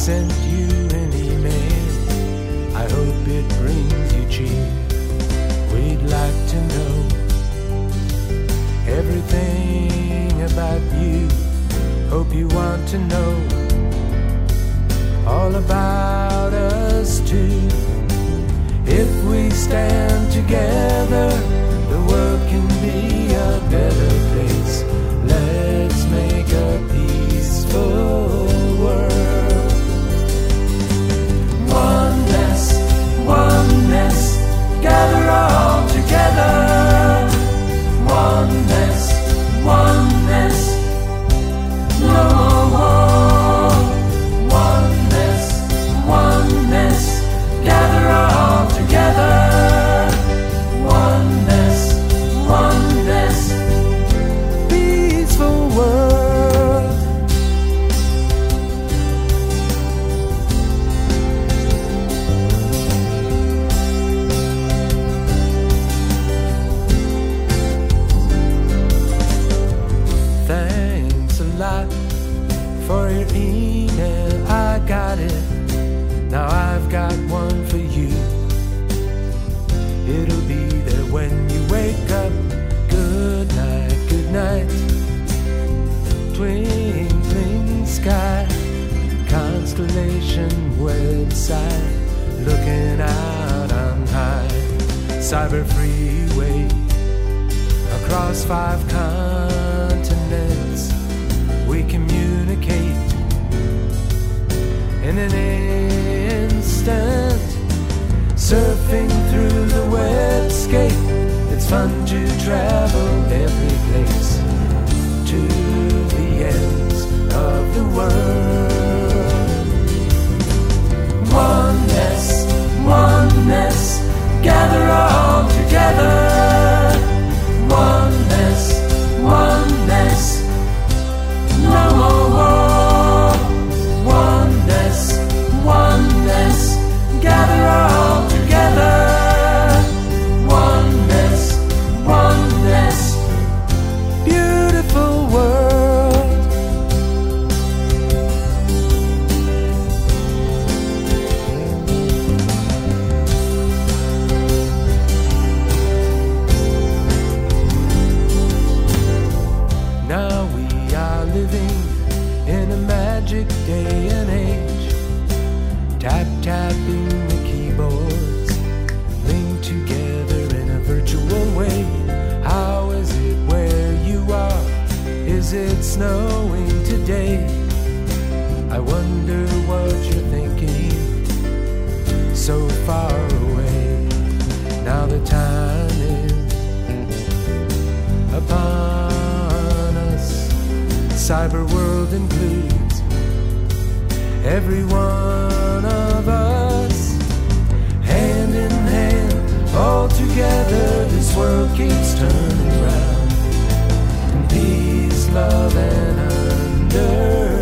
sent you an email. I hope it brings you cheer. We'd like to know everything about you. Hope you want to know all about us too. If we stand together, the world can be a better place. Let's make a peaceful world. Oneness, oneness, gather all together. Oneness, oneness, no more war. Oneness, oneness, gather all together. Oneness, oneness, peaceful world. Thanks a lot for your email, I got it. Now I've got one for you. It'll be there when you wake up. Good night, good night. Twinkling sky, constellation website, looking out on high. Cyber freeway, across 5 continents, we communicate in an instant. Surfing through the webscape, it's fun to travel every place, to the ends of the world. Oneness, oneness, gather all together. Oneness, oneness, no more war. Oneness, oneness, gather all together. Oneness, oneness, beautiful world. Now we are living in a magic day and age. Tap tapping the keyboards, linked together in a virtual way. How is it where you are? Is it snowing today? I wonder what you're thinking, so far away. Now the time is upon us. Cyber world includes every one of us. Hand in hand, all together, this world keeps turning round. In peace, love, and understanding.